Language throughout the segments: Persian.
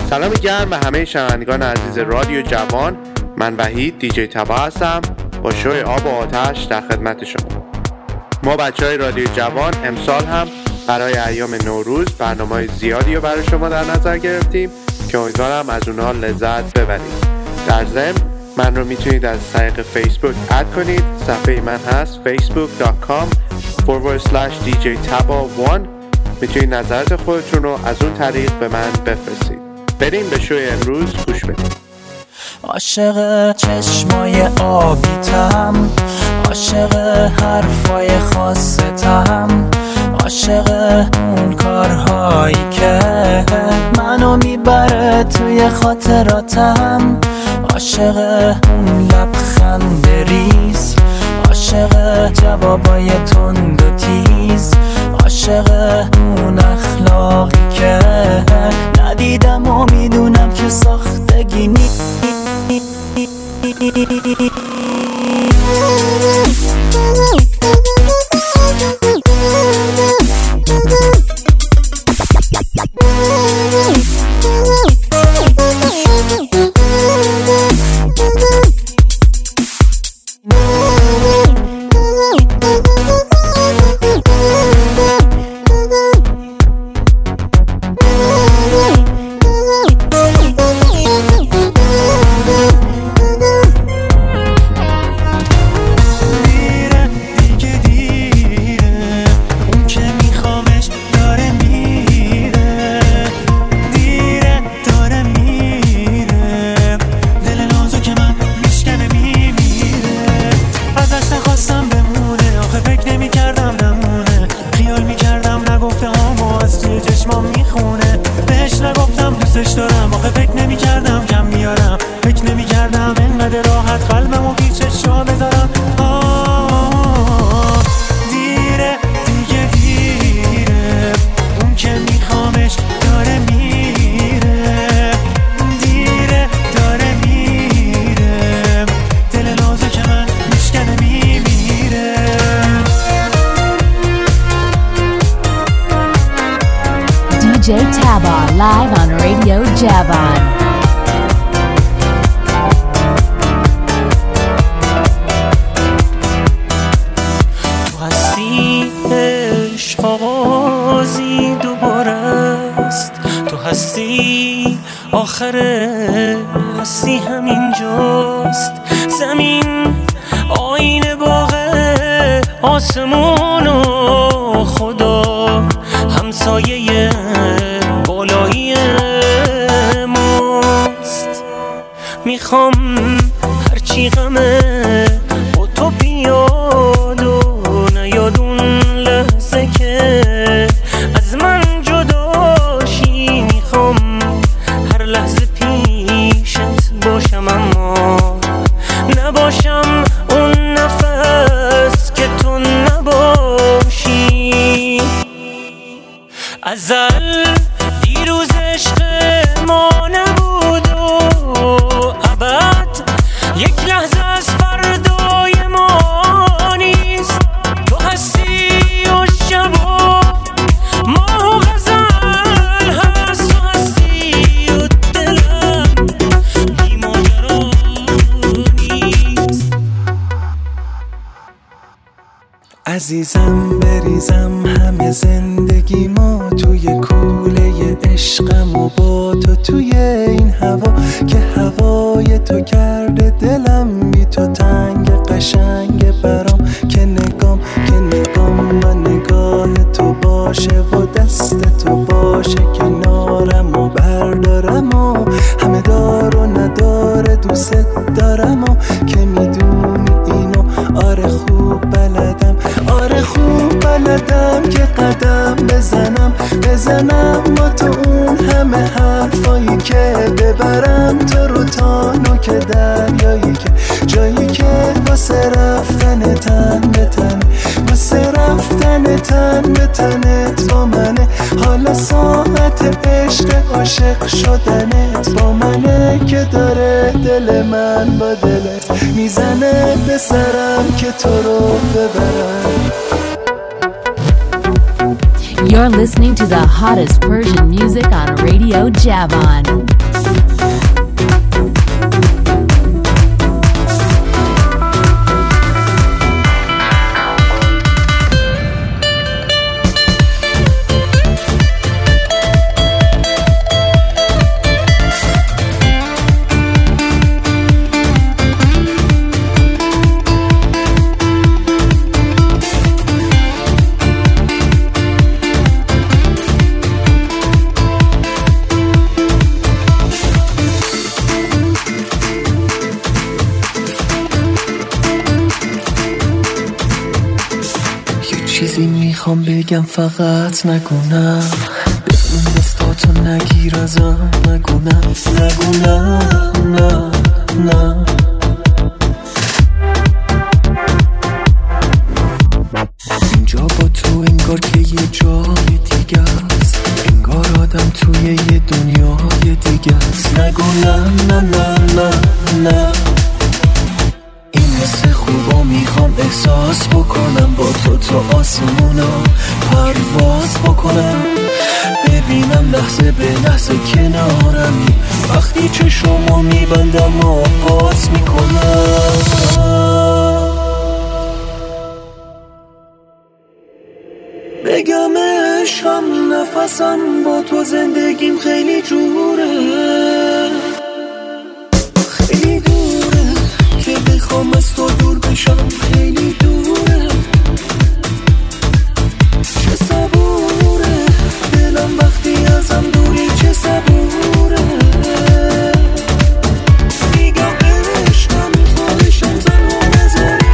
سلام گرم به همه شنوندگان عزیز رادیو جوان. من وحید دیجی تبا هستم با شوی آب و آتش در خدمت شما. ما بچهای رادیو جوان امسال هم برای ایام نوروز برنامه‌های زیادی رو برای شما در نظر گرفتیم که امیدوارم از اونها لذت ببرید. در ضمن من رو میتونید از طریق فیسبوک اد کنید. صفحه من هست facebook.com/djtaba1. میتونید نظرات خودتون رو از اون طریق به من بفرستید. بریم به شوی امروز گوش بدیم. عاشق چشمای آبیتم، عاشق حرفای خاصتم، عاشق اون کارهایی که منو میبره توی خاطراتم، عاشق اون لبخند ریز، عاشق جوابای تند و تیز، عاشق اون اخلاقی که ندیدم و میدونم که ساختگی نیست. DJ Taba live on Radio Javan. تو هستی عشق آغازی دوباره است، تو هستی آخره، هستی همینجاست. زمین آینه باغه، آسمون و خدا همسایه بالایی ماست. میخوام هرچی غمه با تو بیاد و نیاد اون لحظه که از من جداشی. میخوام هر لحظه پیشت باشم اما نباشم اون نفس که تو نباشی. ازل دیروز عشق ما نبود و ابد یک لحظه از فردای ما نیست. تو هستی و شب و ماه و غزل هست، تو هستی و دلم بی ماجرا نیست. عزیزم بریزم همه زندگی ما توی کوله عشقم و با تو توی این هوا که هوای تو کرده دلم بی تو تنگ قشنگ برام که نگام و نگاه تو باشه و دست تو باشه کنارم و بردارم و همه دار و نداره دوست دارم و که میدونی اینو آره خوب بلدم، آره خوب بلدم که قدم بزنم با تو اون همه حرفایی که ببرم تو رو تا نوک دریایی که جایی که واسه رفتن تن به تن، واسه رفتن تن به تنت با منه. حالا ساعت عشق عاشق شدنت با منه که داره دل من با دلت میزنه به سرم که تو رو ببرم. You're listening to the hottest Persian music on Radio Javan. میخوام بگم فقط نگونم، بدون دستاتو نگیر ازم، نگونم نه نه. اینجا با تو انگار که یه جای دیگه است، انگار آدم توی یه دنیای دیگه است. نگونم نه نه نه نه. این حس خوبا میخوام احساس بکنم، با تو تا آسمونا پرواز بکنم، ببینم لحظه به لحظه کنارمی، وقتی چشمو میبندم و باز میکنم. بگم عشقم نفسم با تو زندگیم خیلی جوره، خیلی دوره که بخوام از تو دور بشم، خیلی دوره. چه صبوره دلم وقتی ازم دوری، چه صبوره. میگم عشقم خواهشم تنها نذاری،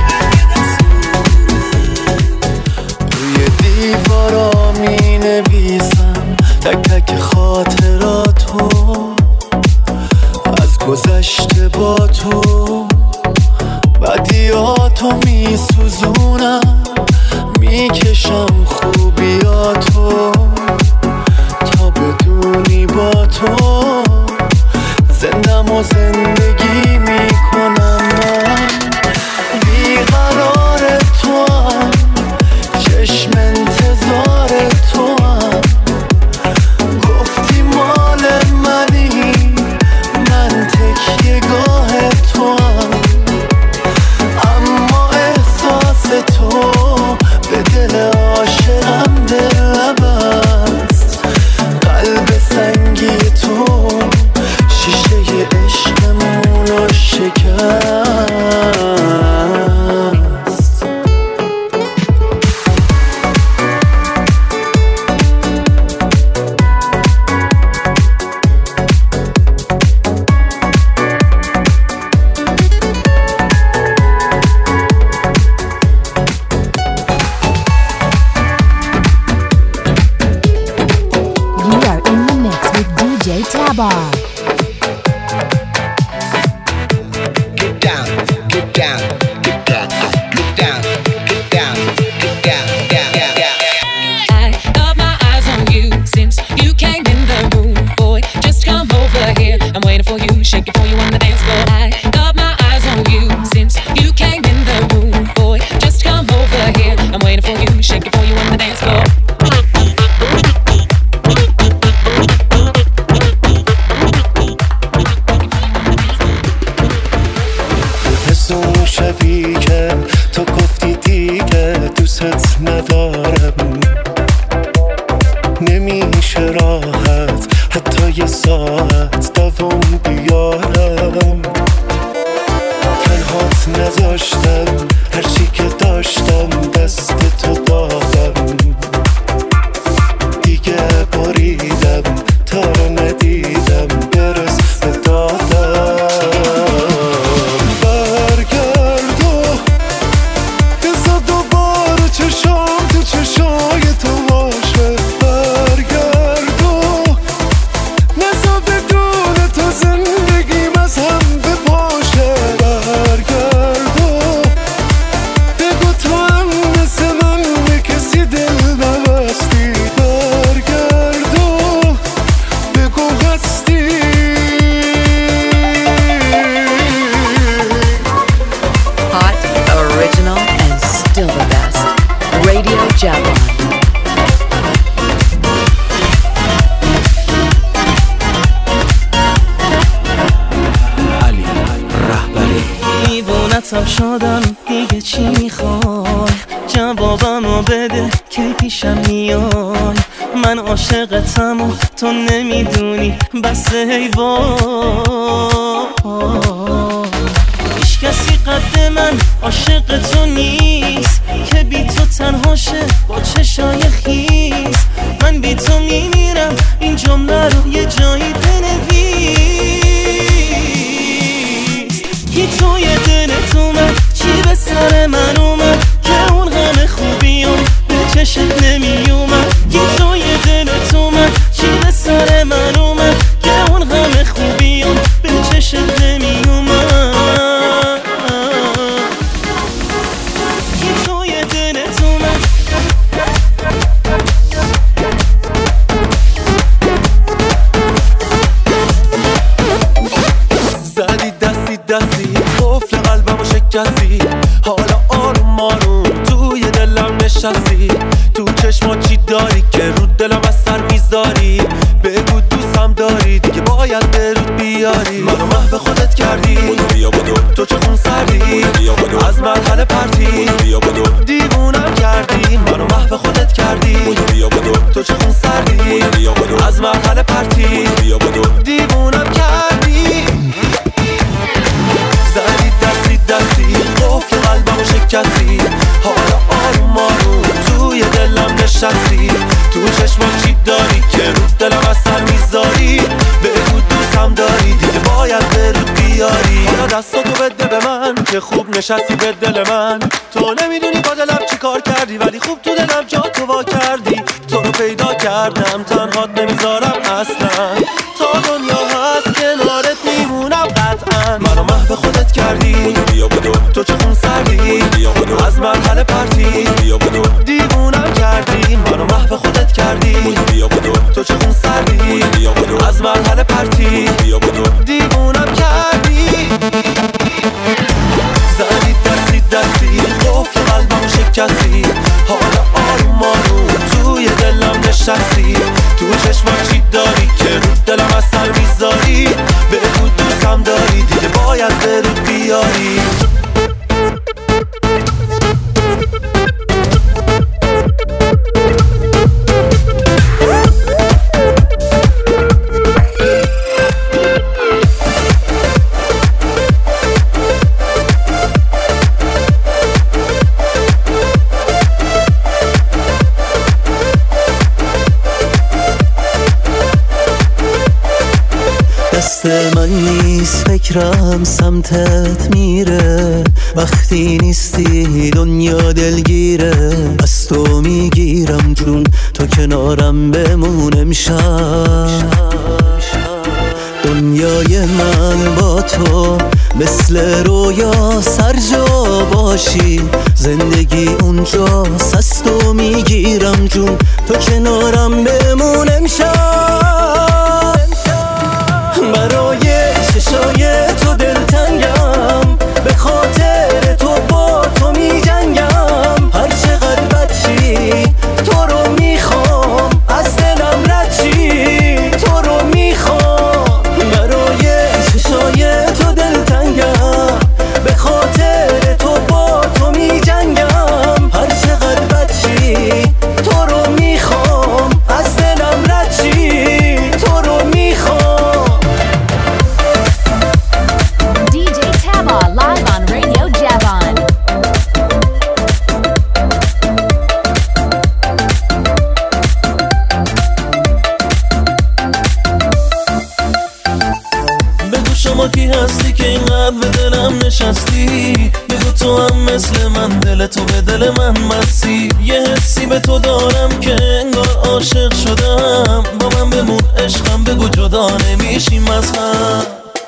روی دیوارا می نویسم تک تک خاطراتو، از گذشته با تو بدیاتو می سوزونم، میکشم خوبیاتو تا بدونی با تو زندم و زندگی میکنم. من بیقرار تو هم، چشم انتظار تو هم، گفتی مال منی، من تکیه گاه تو هم، اما احساس تو به دل عاشقم دل بست. قلب سنگی تو شیشه عشقمونو شکست. Tabar. Get down, get down, get down, get down, get down, get down, down, down. I got my eyes on you since you came in the room. Boy, just come over here. I'm waiting for you, shake it for you on the dance floor. I got my eyes on you since you came in the room. Boy, just come over here. I'm waiting for you, shake it for you on the dance floor. شبی که تو گفتی دیگه دوست ندارم، نمیشه راحت حتی یه ساعت دوام بیارم. تنهات نذاشتم، هرچی که داشتم دست تو دادم، دیگه بریدم تا رو ندیدم برس به دادم. دیوونتم شدم دیگه، چی میخوای جوابمو بده که پیشم میای. من عاشقتم و تو نمیدونی بس حیوان. هیچ کسی قد من عاشق تو نیست که بی تو تنها شه با چشای خیس. من بی تو میمیرم، این جمله رو یه جایی بنویس. کی توی دلت اومد، چی به سر من اومد که اون همه خوبیام به چشت نمی اومد یه توی دلت اومد چی به سر من اومد که اون غم خوبیام به چشت نمی اومد یه توی دلت اومد زدی دستی قفل قلبمو شکستی حالا آروم آروم توی دلم نشستی تو چشما چی داری که رو دلم اثر میذاری بگو دوستم داری دیگه باید به رود بیاری منو محو خودت کردی تو چه خون سردی از مرحله پرتی دیوونم کردی منو محو خودت کردی تو چه خون سردی از مرحله پرتی دیوونم کردی زدی دستی قفل قلبمو شکستی حالا آروم آروم توی دلم نشستی تو چشما چی داری که رو دلم اثر میذاری بگو دوستم داری دیگه باید به رود بیاری حالا دستاتو بده به من که خوب نشستی به دل من تو نمیدونی با دلم چی کار کردی ولی خوب تو دلم جا تو وا کردی تو رو پیدا کردم تنهات نمیذارم اصلا تا دنیا هست کنارت میمونم قطعا منو محو خودت کردی تو چه خون سردی از مرحله پرتی دیوونم کردی منو محو خودت کردی تو چه خون سردی از مرحله پرتی دیوونم کردی زدی دستی قفل قلبمو شکستی حالا آروم آروم توی دلم نشستی تو چشما چی داری که رو دلم اثر میذاری بگو دوستم داری دیگه باید به رود بیاری دست من نیست فکرم سمتت میره وقتی نیستی دنیا دلگیره از تو میگیرم جون تو کنارم بمون امشب دنیای من با تو مثل رویا سر جا باشی زندگی اونجاست از تو میگیرم جون تو کنارم بمون امشب برای چشای تو دلتنگم به خاطر تو با تو می جنگم هر چقدر بچی تو رو میخوام از دلم رد چی تو رو میخوام برای چشای تو دلتنگم به خاطر تو با تو می جنگم هر چقدر بچی تو رو میخوام از دلم رد چی تو رو میخوام Live on Radio Javon. بگو شما کی هستی که اینقدر به دلم نشستی بگو تو هم مثل من دل تو به دل من مسی یه حسی به تو دارم که انگار عاشق شدم با من بمون عشقم بگو جدا نمیشیم از هم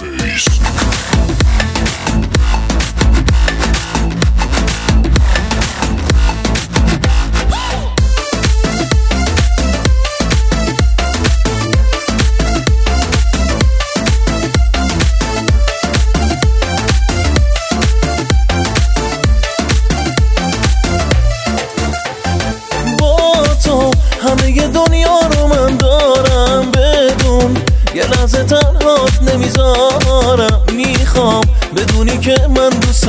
همه دنیا رو من دارم بدون یه لحظه تنهات نمیذارم میخوام بدونی که من دوست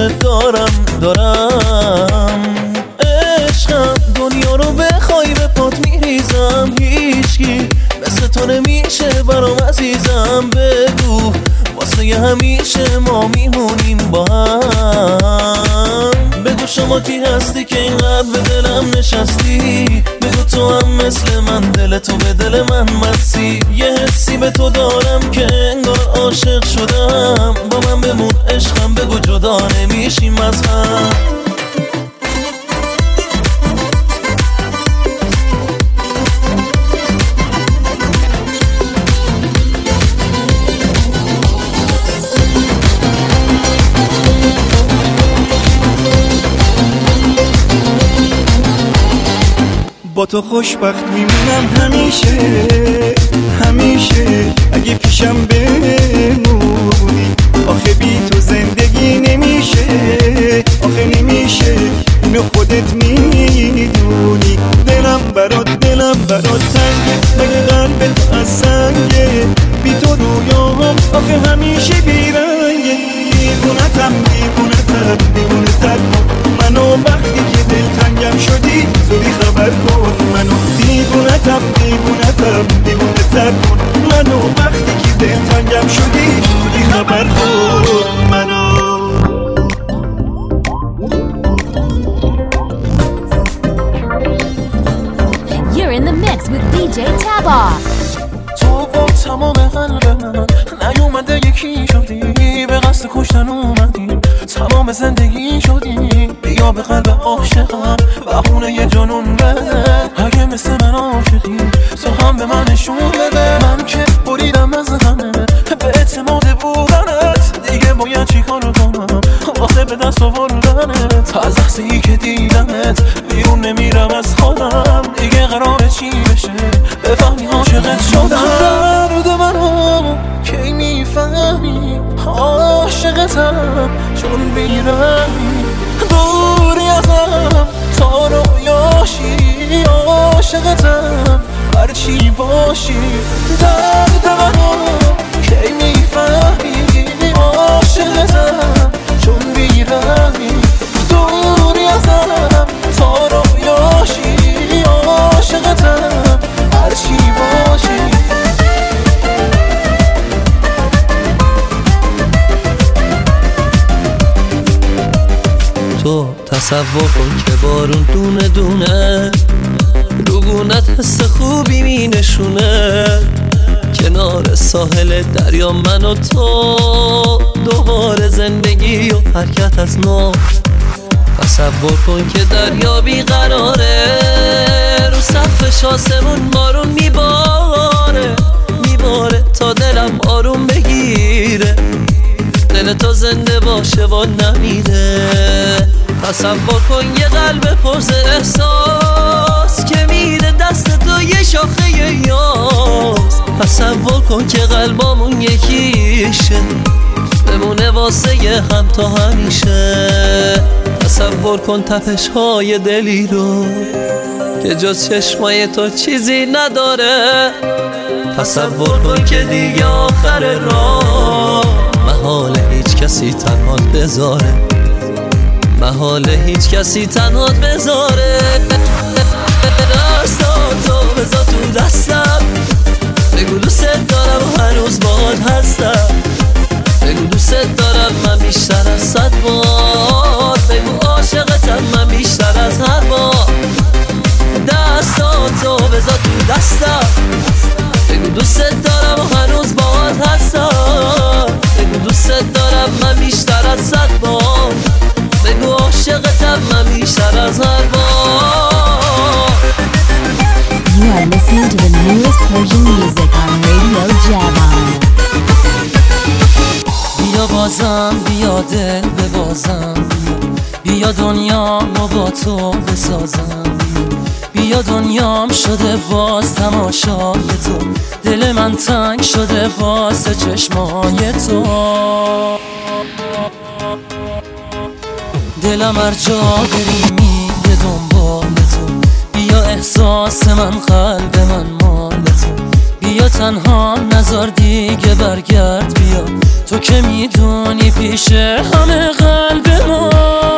دارم عشقم دنیا رو بخوای به پات میریزم هیچکی مثل تو نمیشه برام عزیزم بگو واسه همیشه ما میمونیم با هم بگو شما کی هستی که اینقدر به دلم نشستی بگو تو هم مثل من دل تو به دل من مسی یه حسی به تو دارم که انگار عاشق شدم با من بمون عشقم بگو جدا نمیشیم از هم با تو خوشبخت میمونم همیشه همیشه اگه پیشم بمونی. آخه بی تو زندگی نمیشه آخه نمیشه اینو خودت میدونی. دلم برات تنگه مگه قلبت از سنگه بی تو رویام آخه همیشه بیرنگه. دیوونتم منو وقتی که دلتنگم شدی زودی خبر کن منو. دیوونتم کن منو وقتی که دلتنگم شدی زودی خبر کن منو. You're in the mix with DJ Taba. تو با تمام قلب من نیومده یکی شدی، به قصد کشتن اومدی تمام زندگی شدی. بیا به قلب عاشقم بهونه یه جنون بده، اگه مثل من عاشقی تو هم به من نشون بده. من که بریدم از غمه به اعتماد بودنت، دیگه باید چی کار کنم واسه به دست آوردنت. از لحظه‌ای که دیدمت بیرون نمیرم از خودم، دیگه قراره چی بشه بفهمی عاشقت شدم. درد منو کی میفهمی عاشقتم چون بیرمی دوری ازم تا رویاشی. عاشقتم هرچی باشی. درد منو کی میفهمی عاشقتم چون بیرمی دوری ازم تا رویاشی. عاشقتم هرچی باشی. تو تصور کن که بارون دونه دونه روگونت حس خوبی می نشونه. کنار ساحل دریا من و تو دوباره زندگی و حرکت از نو. تصور کن که دریا بیقراره، رو سقفش آسمون بارون میباره تا دلم آروم بگیره. دل تو زنده باشه و نمیره. تصور کن یه قلب پرز احساس که میده دست تو یه شاخه یاس. تصور کن که قلبامون یکیشه بمونه واسه یه هم تا همیشه. تصور کن تپش های دلی رو که جز چشمای تو چیزی نداره. تصور کن که دیگه آخر راه محال هیچ کسی تنهات بذاره، محال هیچ کسی تنهات بذاره. دستاتو بذار تو دستم، بگو دوست دارم و هنوز باهات هستم. بگو دوست دارم من بیشتر از 100 بار، بگو عاشقتم من بیشتر از هر بار. دستاتو بذار تو دستم، بگو دوست دارم و هنوز باهات هستم. بگو دوست دارم من بیشتر از 100 بار، بگو عاشقتم من بیشتر از هر بار. You are listening to the newest Persian music on Radio Javan. بیا بازم بیا دل ببازم، بیا دنیامو با تو بسازم. بیا دنیام شده باز تماشای تو، دل من تنگ شده باز چشمای تو. دلم هر جا بری میره دنبال تو. بیا احساس من قلب من مال تو. بیا تنها نذار دیگه برگرد. بیا تو که میدونی پیش همه قلب ما.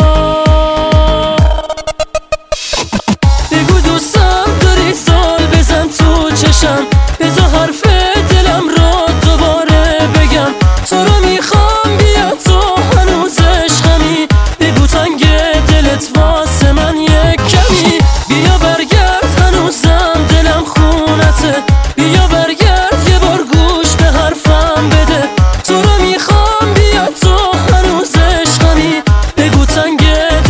بگو دوستم داری سال بزن تو چشم، بذار حرف دلم را دوباره بگم. تو رو میخوام بیا تو هنوز عشقمی، بگو تنگ دلت واسه من یک کمی. بیا برگرد هنوزم دلم خونته، بیا برگرد یه بار گوش به حرفم بده. تو رو میخوام بیا تو هنوز عشقمی، بگو تنگ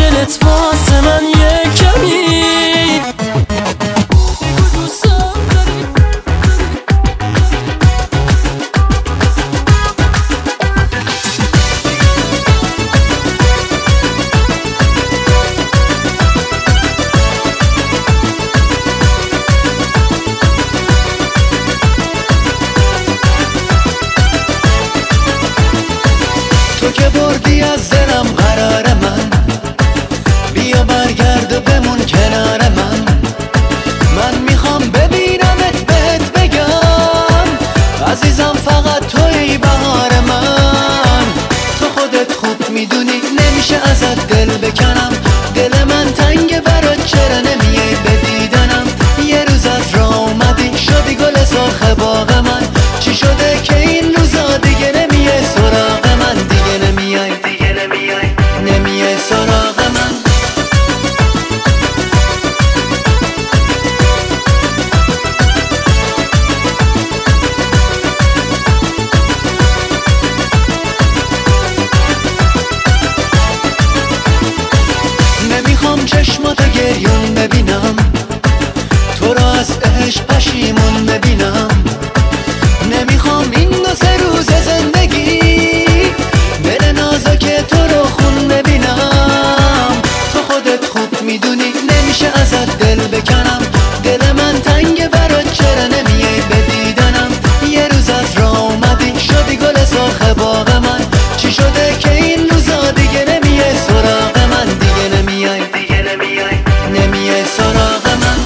تو که بردی از دلم قرار من، بیا برگرد و بمون کنار من. من میخوام ببینمت بهت بگم عزیزم فقط توی بهار من. تو خودت خوب میدونی نمیشه ازت دل بکنم، دل من تنگ برات چرا نمیای به دیدنم. یه روز از راه اومدی شدی گل سرخ باغ من، چی شده که این روزا دیگه نمیای سراغ من، دیگه نمیای نمیای سراغ من. نمیخوام چشماتو گریون ببینم، تو را از عشق پشیمون ببینم. نمیخوام این 2-3 روز زندگی دل نازک تو رو خون ببینم. تو خودت خوب میدونی نمیشه ازت دل بکنم، دل من تنگ برات چرا نمیای به دیدنم. یه روز از راه اومدی شدی گل سرخ باغ من، چی شده که این روزا دیگه نمیای سراغ من، دیگه نمیای سراغ من.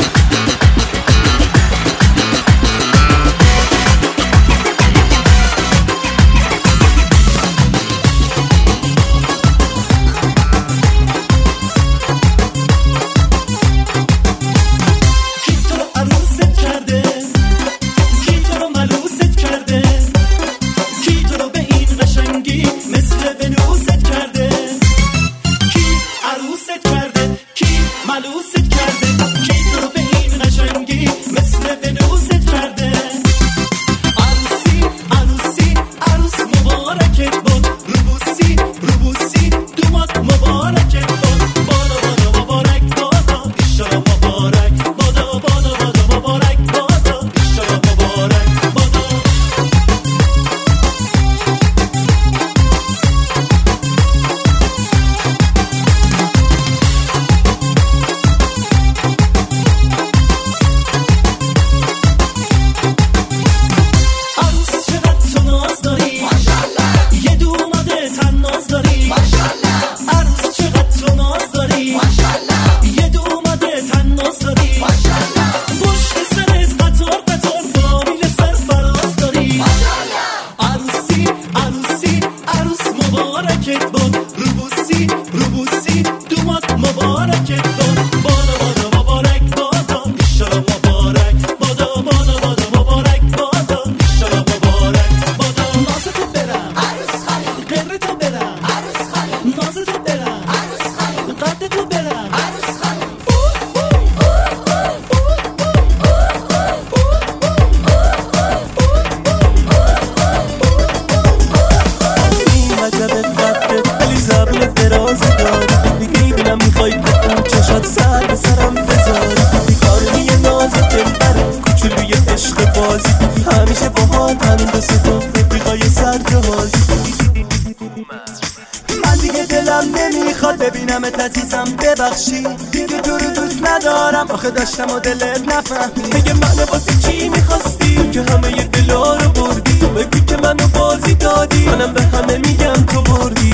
دیگه تو رو دوست ندارم، آخه داشتم و دلت نفهمی. بگه منو واسه چی میخواستی که همه ی دلا رو بردی. تو بگو که منو بازی دادی، منم به همه میگم تو بردی.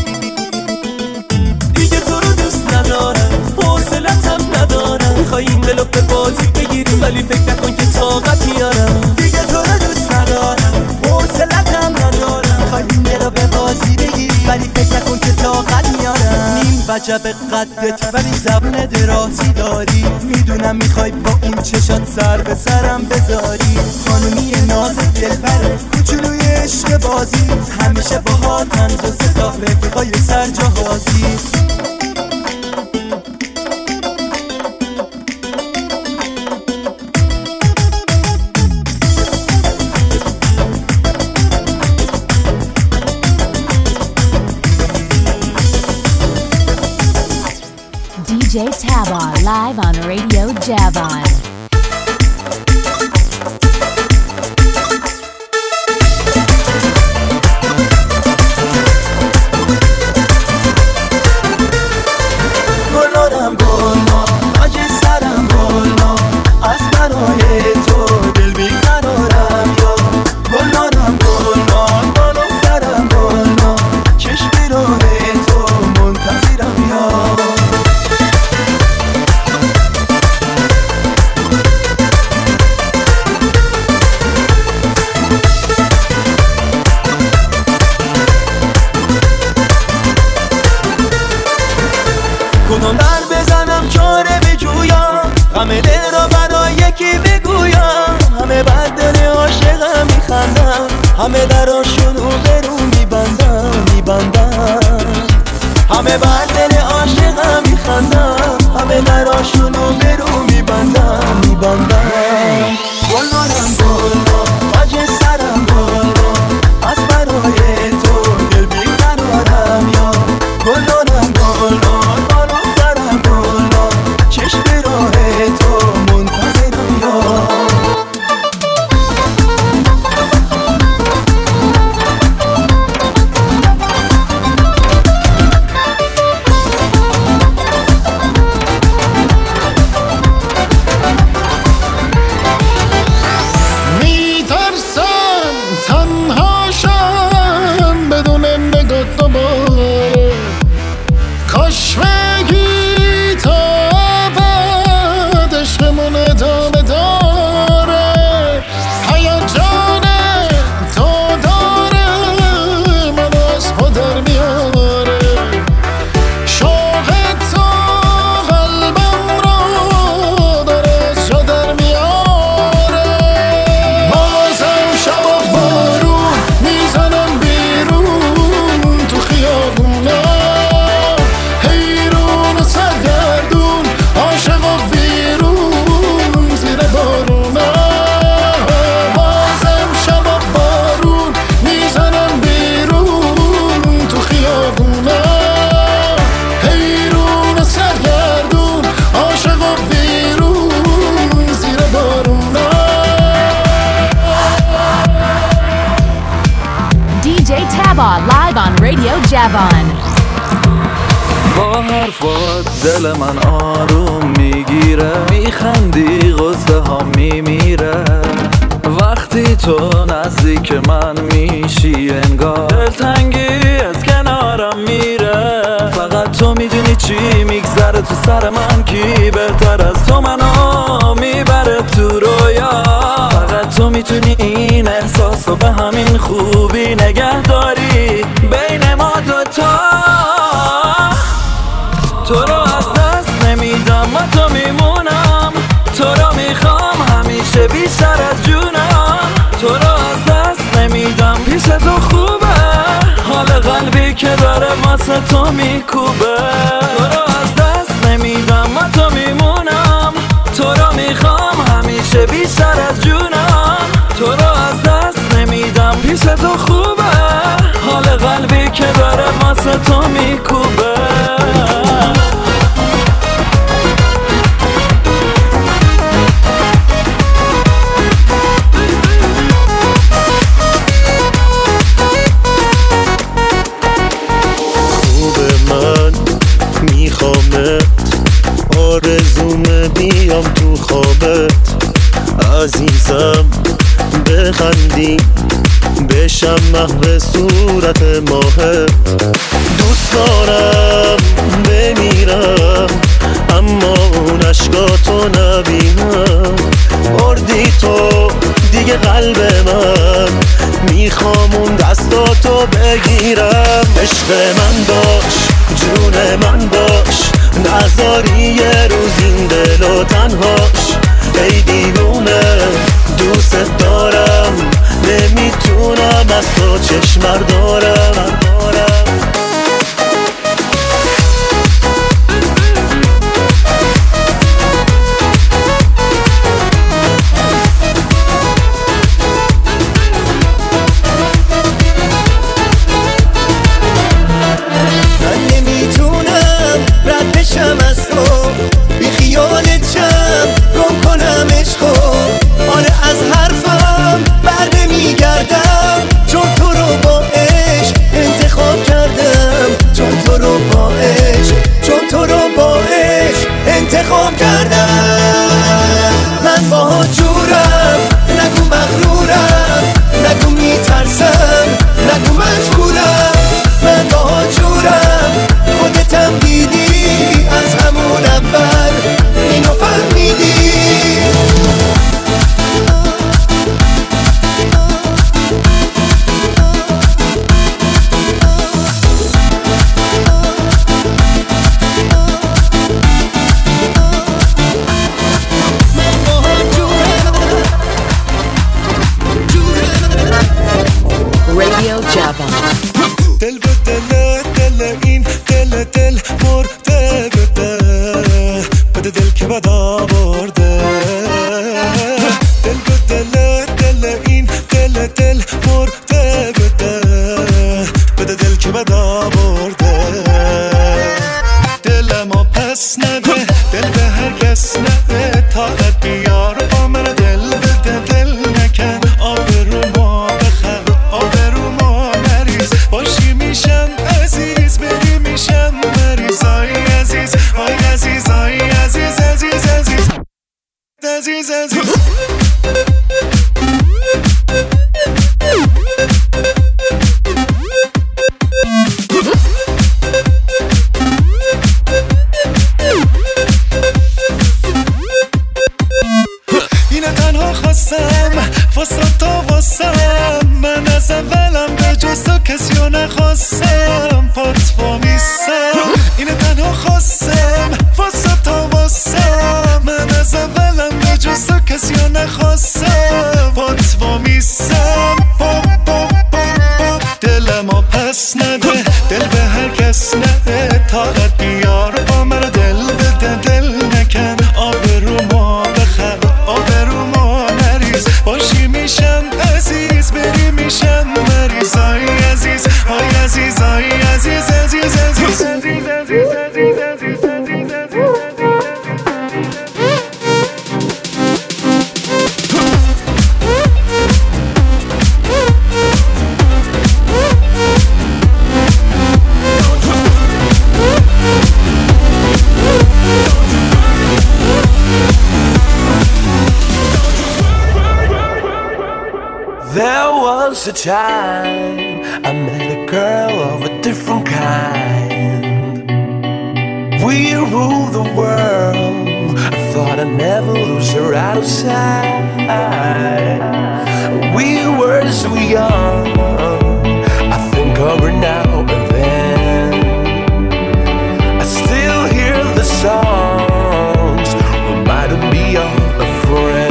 دیگه تو رو دوست ندارم، حوصلتم ندارم. میخوای این دلو به بازی بگیری ولی فکر نکن که طاقت میارم. دیگه تو رو دوست ندارم، حوصلتم ندارم. میخوای این دلو به بازی بگیری ولی فکر نکن که طاقت میارم. نیم وجب قدت ولی زبون درازی داری، میدونم میخوای با اون چشات سر به سرم بذاری. خانومی ناز دلبر کوچولوی عشق بازی، همیشه باهاتن 2-3 تا رفیقای سرجاهازی. DJ Tabar live on Radio Javon. گلارم گلما، تاج سرم گلما، از برای تو دل بیقرارم یا. گلارم گلما، بالو سرم گلما، همه دراشونو برو میبندن همه بر دل عاشقم میخندن همه دراشونو برو میبندن گلنارم گلنار تاج سرم گلنار از برای تو دل بیقرارم یا گلنارم گلنار بالو سرم گلنار چشم راه تو منتظرم یا Live on Radio Javon. با حرفات دل من آروم میگیره میخندی غصه ها میمیره وقتی تو نزدیک من میشی انگار دلتنگی از کنارم میره فقط تو میدونی چی میگذره تو سر من کی بهتر از تو منو میبره تو رویا فقط تو میتونی این احساسو به همین خوبی نگه داری بین ما دوتا تو رو از دست نمیدم و تو میمونم تو رو میخوام همیشه بیشتر از جونم تو رو از دست نمیدم پیش تو خوبه حال قلبی که داره واسه تو میکوبه تو رو از دست نمیدم و تو میمونم تو رو میخوام همیشه بیشتر از جونم تو رو از دست نمیدم پیش تو خوبه حال قلبی که داره واسه تو میکوبه آرزومه بیام تو خوابت عزیزم بخندی بشم محو صورت ماهت دوست دارم بمیرم اما اون عشقاتو نبینم بردی تو دیگه قلب من میخوام اون دستاتو بگیرم عشق من باش جون من باش نذاری یه روز این دل و تنهاش ای دیوونه دوست دارم نمیتونم از تو چشم دارم از حرفم بر نمیگردم چون تو رو با عشق دل مرده بده دل که بد آورده دلمو پس نده دل به هر کس نده طاقت بیار با من دل بده دل نکن آبرومو بخر آبرومو نریز باشی میشم عزیز بری میشم مریض آی عزیز آی عزیز آی عزیز عزیز عزیز عزیز عزیز واسه تو واسم من از اولم به جز تو کسی رو نخواستم پات وامیستم اینه تنها خواستم واسه تو واسم من از اولم به جز تو کسی رو نخواستم پات وامیستم دلمو پس نده دل به هر کس نده طاقت بیار با من دل بده دل نکن آبرومو بخر آبرومو نریز باشی میشم عزیز بری میشم مریض آی عزیز آی عزیز آی عزیز عزیز عزیز عزیز عزیز عزیز There was a time I met a girl of a different kind. We ruled the world. I thought I'd never lose her out of sight. We were so young. I think of her now and then. I still hear the songs reminding me of a friend.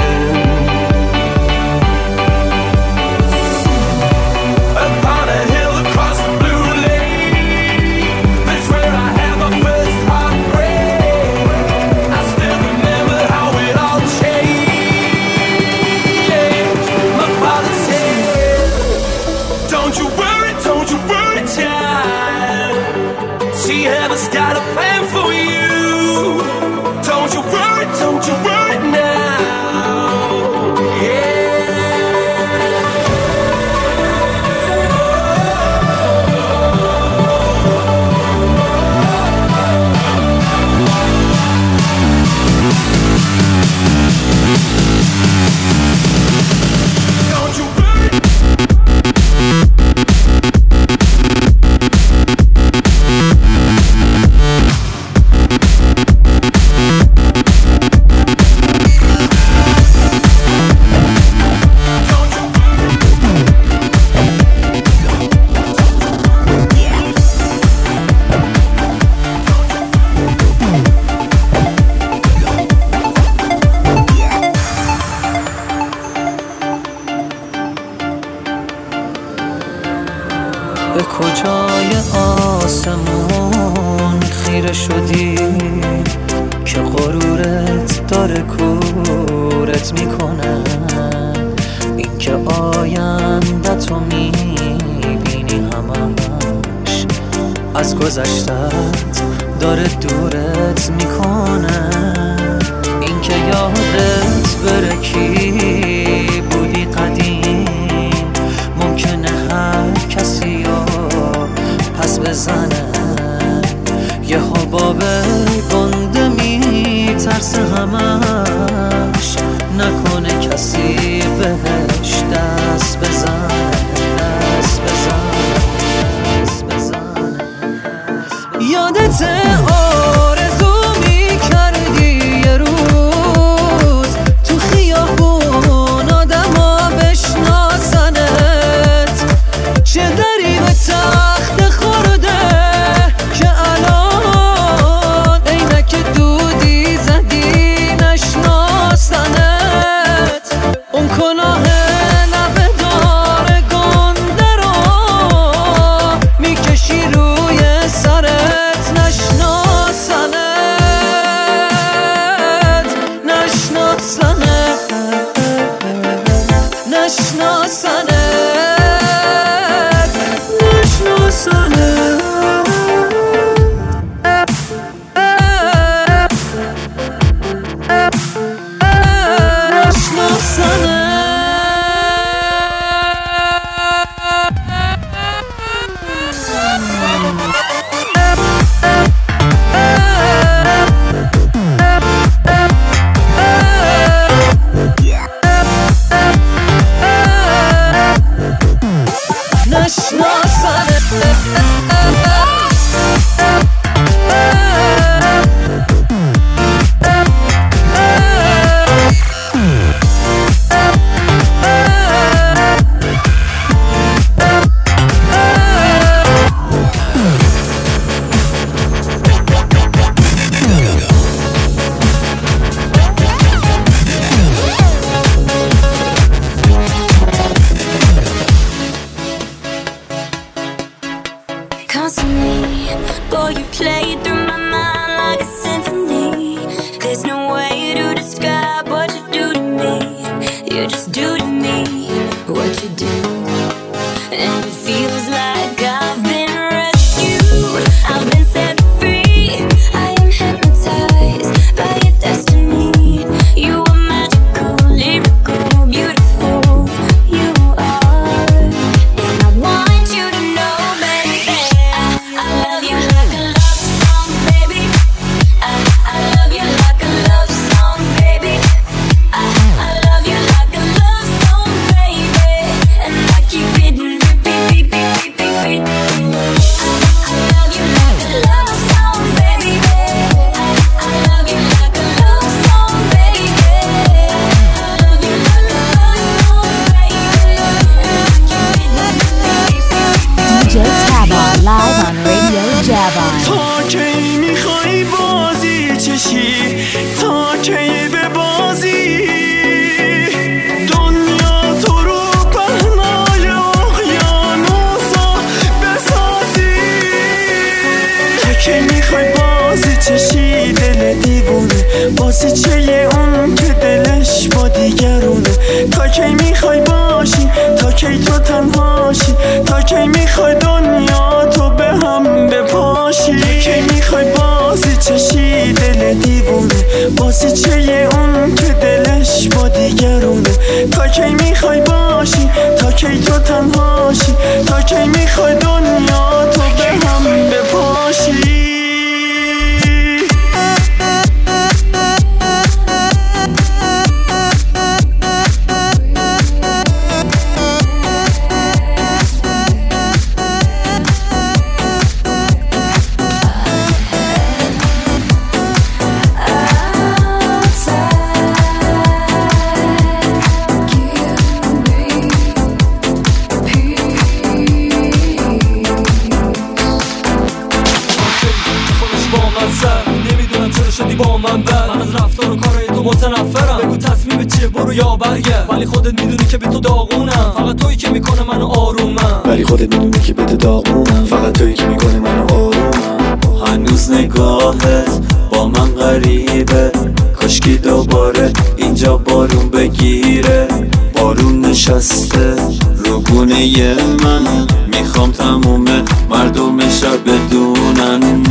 Got a plan for you. Don't you worry now. Don't you worry. به کجای آسمون خیره شدی که غرورت داره کورت میکنه این که آینده‌تو میبینی همش از گذشتت داره دورت میکنه این که یادت بره کی بودی قدیم ممکنه هر کسی پس بزنه یه حباب گنده میترسه همش نکنه کسی بهش دست بزنه دست بزنه دست بزنه یادت آرزو میکردی یه روز تو خیابون آدم ها بشناسنت چه دری به تخت خورده که الان نشناسنه واسه چه اون که دلش با دیگرونه تا کی میخوای باشی تا کی تو تنهاشی تا کی میخوای دنیا تو به هم بپاشی تا کی میخوای بازی چشی دل دیوونه واسه چه اون که دلش با دیگرونه تا کی میخوای باشی تا کی تو تنهاشی تا کی میخوای دنیا تو به هم بپاشی یا برگرد ولی خودت میدونی که به تو داغونم فقط تویی که میکنه منو آرومم ولی خودت میدونی که به تو داغونم فقط تویی که میکنه منو آرومم هنوز نگاهت با من غریبه کاشکی دوباره اینجا بارون بگیره بارون نشسته رو گونه من میخوام تموم مردم شهر بدونن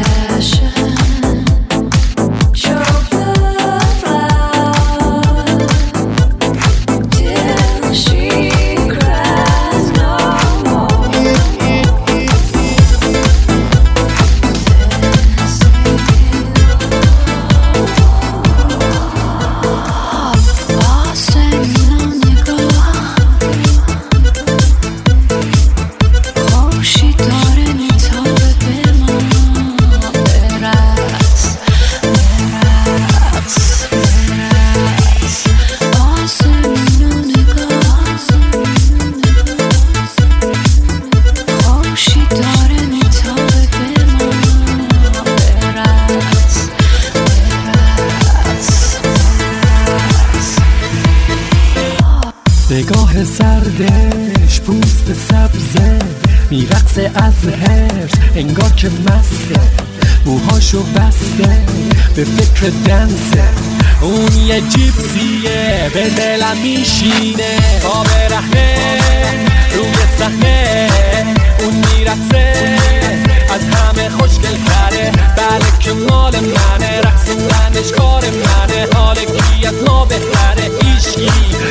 نگاه سردش پوست سبزه میرقصه از هرس انگار که مسته موهاشو بسته به فکر دنسه اون یه جیپسیه به دلم میشینه تا برهنه روی صحنه اون میرقصه از همه خوشگل تره بله که مال منه رقصیدنش کار منه حال کی از ما بهتره ایشکی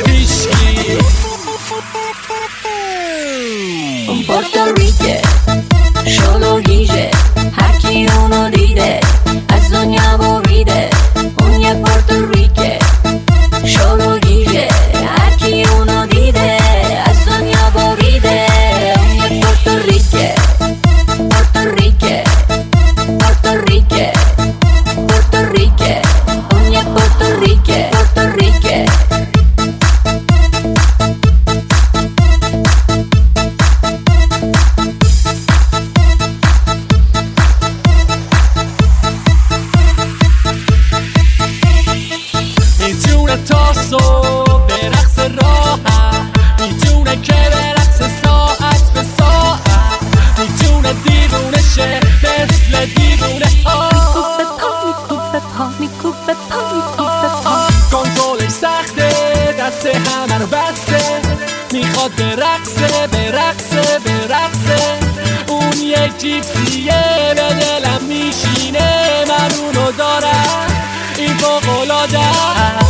Puerto Rico solo dice هر کی اونو دیده از دنیا بریده اون یه Puerto Rico solo dice هر کی اونو دیده از دنیا بریده اون یه به رقصه اون یک جیپسیه به دلم میشینه من اونو دارم این فوق‌العاده